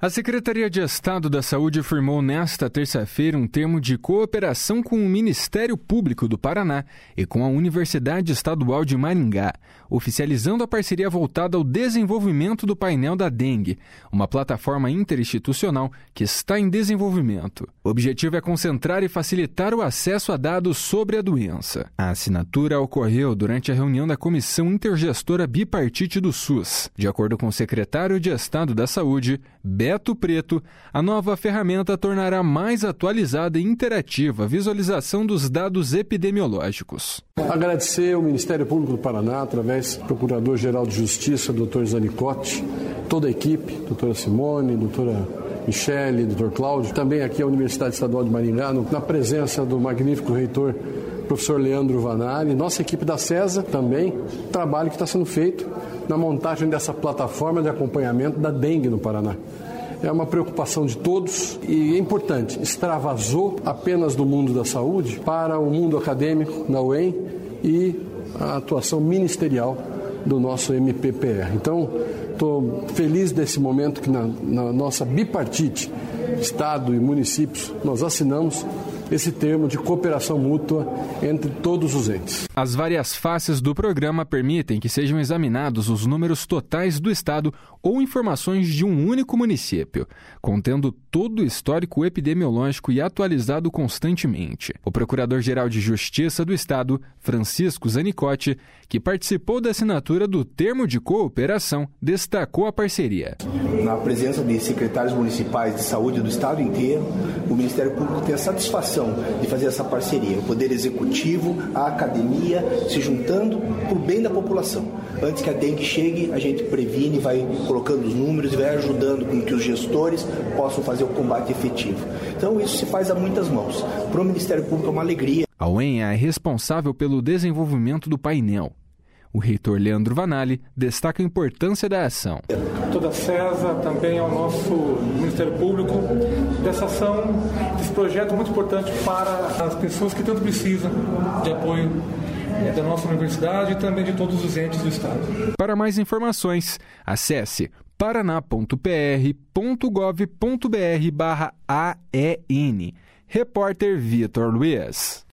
A Secretaria de Estado da Saúde firmou nesta terça-feira um termo de cooperação com o Ministério Público do Paraná e com a Universidade Estadual de Maringá, oficializando a parceria voltada ao desenvolvimento do painel da dengue, uma plataforma interinstitucional que está em desenvolvimento. O objetivo é concentrar e facilitar o acesso a dados sobre a doença. A assinatura ocorreu durante a reunião da Comissão Intergestora Bipartite do SUS. De acordo com o secretário de Estado da Saúde, Beto Preto, a nova ferramenta tornará mais atualizada e interativa a visualização dos dados epidemiológicos. Agradecer ao Ministério Público do Paraná, através do Procurador-Geral de Justiça, Dr. Zanicotti, toda a equipe, doutora Simone, doutora Michele, doutor Cláudio, também aqui a Universidade Estadual de Maringá, na presença do magnífico reitor, professor Leandro Vanari, nossa equipe da CESA também, trabalho que está sendo feito na montagem dessa plataforma de acompanhamento da dengue no Paraná. É uma preocupação de todos e é importante, extravasou apenas do mundo da saúde para o mundo acadêmico, na UEM, e a atuação ministerial do nosso MPPR. Então, estou feliz desse momento que na nossa bipartite, Estado e municípios, nós assinamos esse termo de cooperação mútua entre todos os entes. As várias faces do programa permitem que sejam examinados os números totais do Estado ou informações de um único município, contendo todo o histórico epidemiológico e atualizado constantemente. O Procurador-Geral de Justiça do Estado, Francisco Zanicotti, que participou da assinatura do termo de cooperação, destacou a parceria. Na presença de secretários municipais de saúde do Estado inteiro, o Ministério Público tem a satisfação de fazer essa parceria, o Poder Executivo, a academia, se juntando por bem da população. Antes que a dengue chegue, a gente previne, vai colocando os números e vai ajudando com que os gestores possam fazer o combate efetivo. Então isso se faz a muitas mãos. Para o Ministério Público é uma alegria. A UEM é responsável pelo desenvolvimento do painel. O reitor Leandro Vanali destaca a importância da ação. Toda a CESA, também ao nosso Ministério Público, dessa ação, desse projeto muito importante para as pessoas que tanto precisam de apoio da nossa universidade e também de todos os entes do Estado. Para mais informações, acesse paraná.pr.gov.br/AEN. Repórter Vitor Luiz.